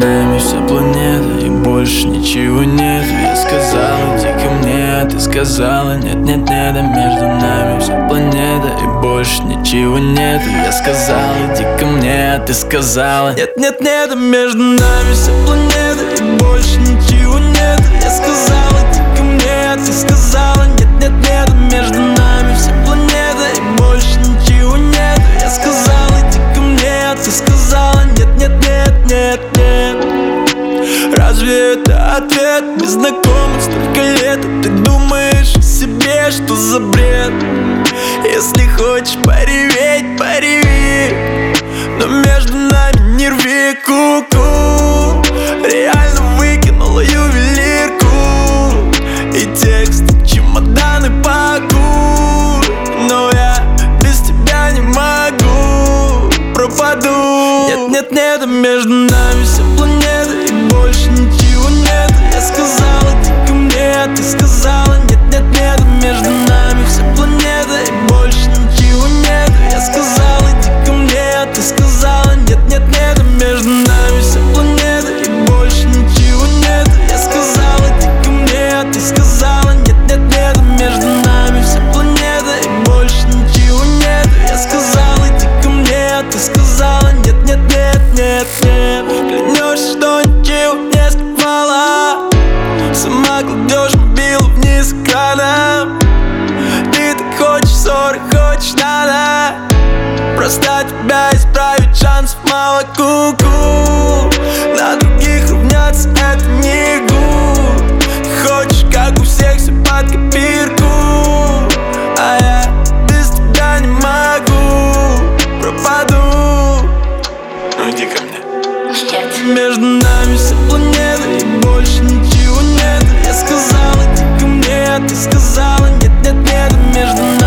нами вся планета, и больше ничего нет. Я сказал, иди ко мне, а ты сказала нет, нет, нет. А между нами вся планета, и больше ничего нет. Я сказал, иди ко мне, а ты сказала нет, нет, нет. А между нами вся планета, и больше ничего нет. Я сказал, иди ко мне, а ты сказала нет, нет, нет. А между нами вся планета, и больше ничего нет. Я сказал, иди ко мне, а ты сказала нет, нет, нет, нет, нет. Разве это ответ? Мы знакомы столько лет, а ты думаешь о себе, что за бред? Если хочешь пореветь, пореви, но между нами не рви ку-ку. Реально выкинула ювелирку и текст, чемоданы пакуй. Но я без тебя не могу, пропаду. Нет, нет, нет, а между нами вся планета, и больше ничего нет. Я сказала, иди ко мне, а ты сказала нет, нет, нет. А между нами вся планета, и больше ничего нет. Я сказала, иди ко мне, а ты сказала нет, нет, нет. А между нами вся планета, и больше ничего нет. Я сказала, иди ко мне, а ты сказала нет, нет, нет. А между нами вся планета, и больше ничего нет. Я сказала, иди ко мне, а ты сказала нет, нет, нет, нет, нет. Клянешься, что ничего не скрывала, сама кладешь мобилу вниз экраном. Ты так хочешь ссоры, хочешь надо, просто тебя исправить шансов мало, ку-ку. На других равняться это не гуд. Ты хочешь, как у всех, все под копирку, а я без тебя не могу, пропаду. Ну иди ко мне. Нет. Между нами вся планета, и больше ничего нет. Я сказала, иди ко мне, а ты сказала нет, нет, нет. А между нами